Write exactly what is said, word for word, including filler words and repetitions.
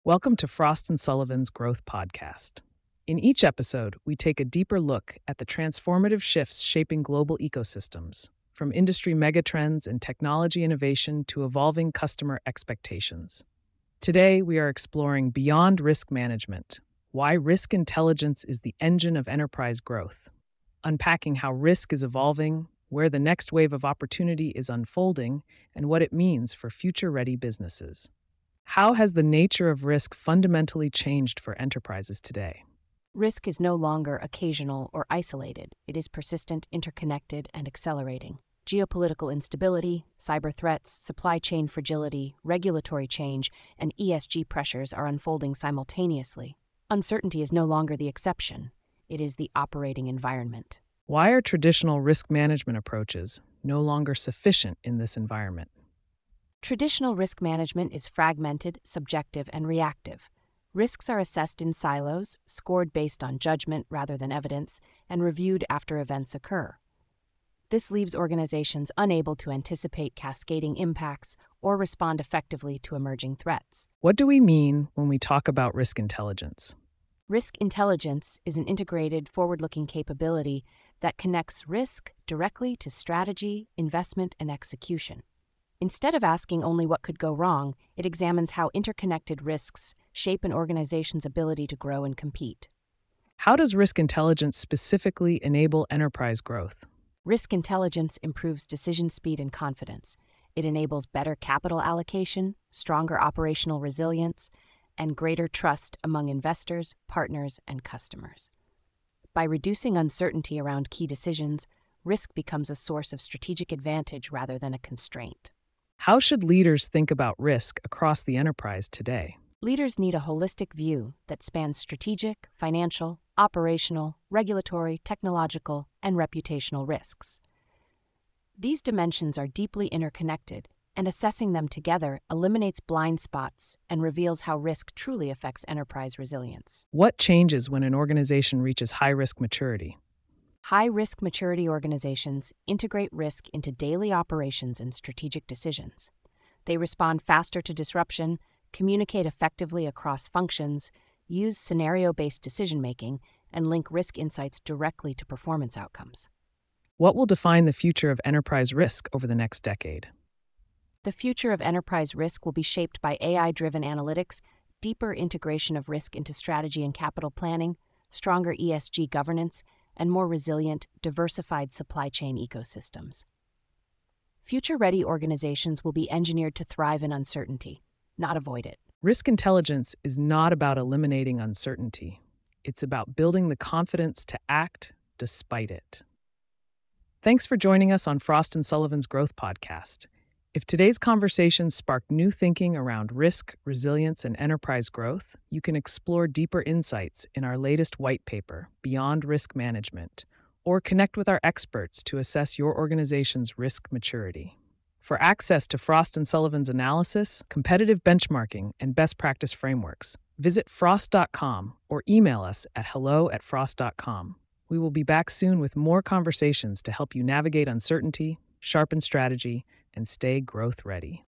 Welcome to Frost and Sullivan's Growth Podcast. In each episode, we take a deeper look at the transformative shifts shaping global ecosystems, from industry megatrends and technology innovation to evolving customer expectations. Today, we are exploring beyond risk management, why risk intelligence is the engine of enterprise growth, unpacking how risk is evolving, where the next wave of opportunity is unfolding, and what it means for future-ready businesses. How has the nature of risk fundamentally changed for enterprises today? Risk is no longer occasional or isolated. It is persistent, interconnected, and accelerating. Geopolitical instability, cyber threats, supply chain fragility, regulatory change, and E S G pressures are unfolding simultaneously. Uncertainty is no longer the exception. It is the operating environment. Why are traditional risk management approaches no longer sufficient in this environment? Traditional risk management is fragmented, subjective, and reactive. Risks are assessed in silos, scored based on judgment rather than evidence, and reviewed after events occur. This leaves organizations unable to anticipate cascading impacts or respond effectively to emerging threats. What do we mean when we talk about risk intelligence? Risk intelligence is an integrated, forward-looking capability that connects risk directly to strategy, investment, and execution. Instead of asking only what could go wrong, it examines how interconnected risks shape an organization's ability to grow and compete. How does risk intelligence specifically enable enterprise growth? Risk intelligence improves decision speed and confidence. It enables better capital allocation, stronger operational resilience, and greater trust among investors, partners, and customers. By reducing uncertainty around key decisions, risk becomes a source of strategic advantage rather than a constraint. How should leaders think about risk across the enterprise today? Leaders need a holistic view that spans strategic, financial, operational, regulatory, technological, and reputational risks. These dimensions are deeply interconnected, and assessing them together eliminates blind spots and reveals how risk truly affects enterprise resilience. What changes when an organization reaches high-risk maturity? High-risk maturity organizations integrate risk into daily operations and strategic decisions. They respond faster to disruption, communicate effectively across functions, use scenario-based decision-making, and link risk insights directly to performance outcomes. What will define the future of enterprise risk over the next decade? The future of enterprise risk will be shaped by A I-driven analytics, deeper integration of risk into strategy and capital planning, stronger E S G governance, and more resilient, diversified supply chain ecosystems. Future-ready organizations will be engineered to thrive in uncertainty, not avoid it. Risk intelligence is not about eliminating uncertainty. It's about building the confidence to act despite it. Thanks for joining us on Frost and Sullivan's Growth Podcast. If today's conversation sparked new thinking around risk, resilience, and enterprise growth, you can explore deeper insights in our latest white paper, Beyond Risk Management, or connect with our experts to assess your organization's risk maturity. For access to Frost and Sullivan's analysis, competitive benchmarking, and best practice frameworks, visit frost dot com or email us at hello at frost dot com. We will be back soon with more conversations to help you navigate uncertainty, sharpen strategy, and stay growth ready.